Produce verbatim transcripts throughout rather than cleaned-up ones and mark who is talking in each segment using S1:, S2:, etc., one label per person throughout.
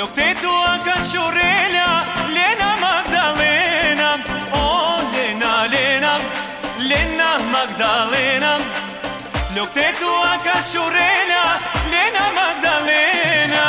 S1: Flokët e tua ka shurela, Lena Magdalena. Oh, Lena, Lena, Lena Magdalena. Flokët e tua ka shurela, Lena Magdalena.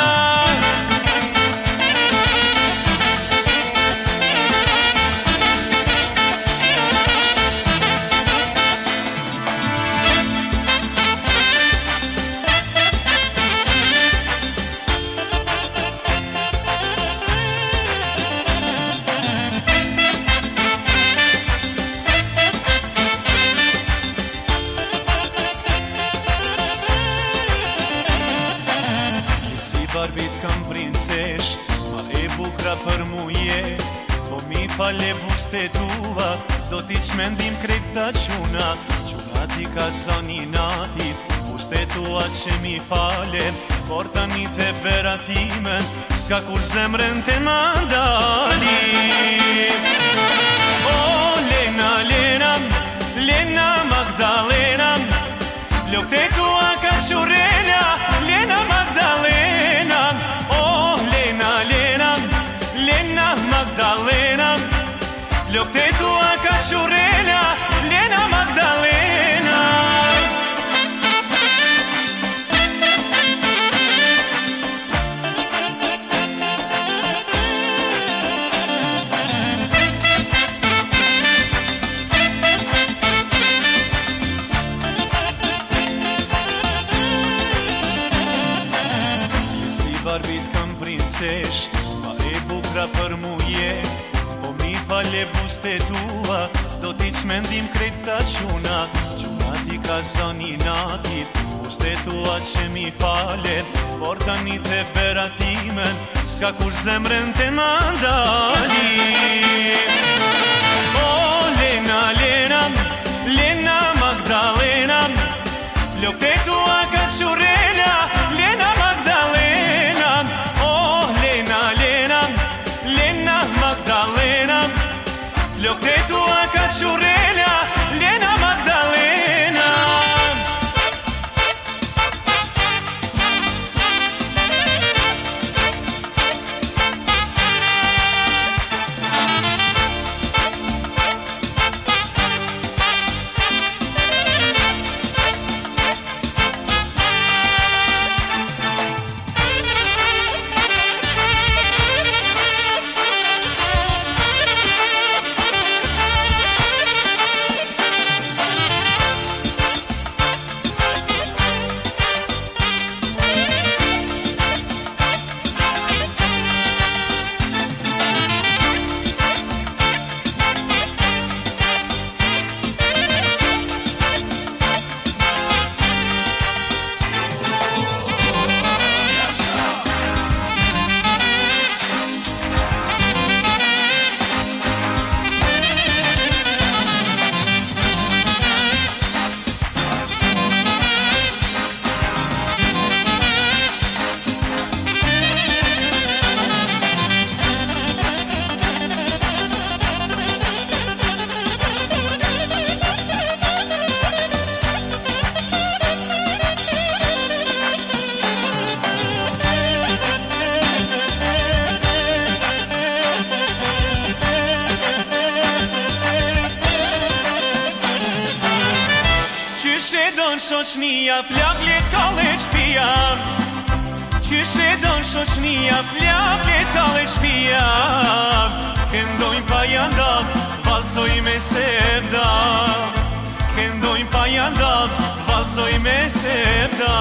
S1: Barbit kam princesh, ma e bukra për mu je. Po mi fale buste tua, do t'i qmendim krejt ta quna. Quna ti ka zoni nati, buste tua që mi fale. Por tani te beratimen, s'ka kur zemrën te mandali. Oh, Lena, Lena, Lena Magdalena. Flokët e tua ka shurela, Lena Magdalena. Oh, Lena, Lena, Lena Magdalena. Flokët e tua ka shurela, Lena Magdalena. Barbit kam princesh, ma e bukra për mu je. Po mi fale buste tua, do t'i qmendim krejt ta quna. Quna ti ka zoni nati, buste tua që mi fale. Por tani te beratimen, s'ka kur zemrën te mandali. Oh, Lena, Lena, Lena Magdalena. Flokët e tua ka shurela, Lena Magdalena. Oh, Lena, Lena, Lena Magdalena. Flokët e tua ka shurela, Lena Magdalena. Qyshe don shoqnia, flak let kalle shpia. Qyshe don shoqnia, flak let kalle shpia. Këndojnë pa jandam, valsoj me sevda. Këndojnë pa jandam, valsoj me sevda.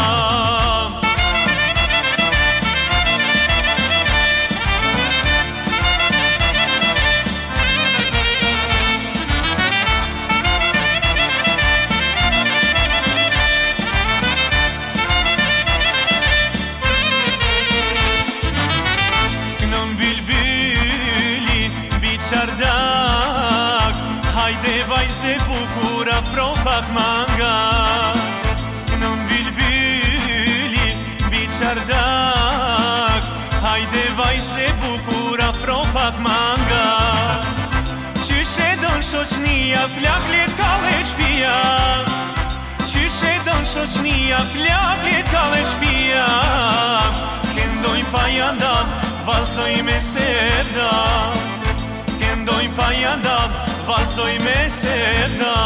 S1: Hajde vajze bukura, pro pak manga. Nën bilbili, biçardak. Hajde vajze bukura, pro pak manga. Qyshe don shoqnia, flak let kalle shpia. Qyshe don shoqnia, flak let kalle shpia. Këndojnë pa jandam, valzoj me sevda Këndoj pa jandam, valzoj me sevda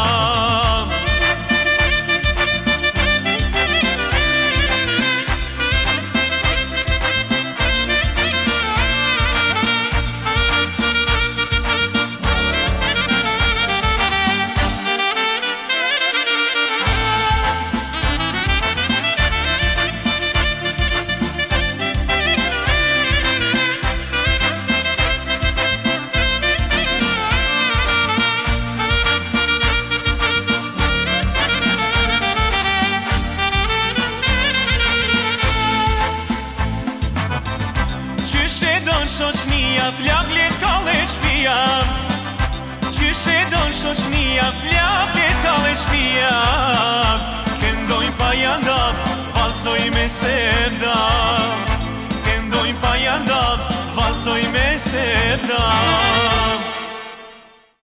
S1: Shoqnia flaklet kalle shpia Qysh e don shoqnia flaklet kalle shpia Këndojnë pa jandam, valzoj me sevda Këndojnë pa jandam, valzoj me sevda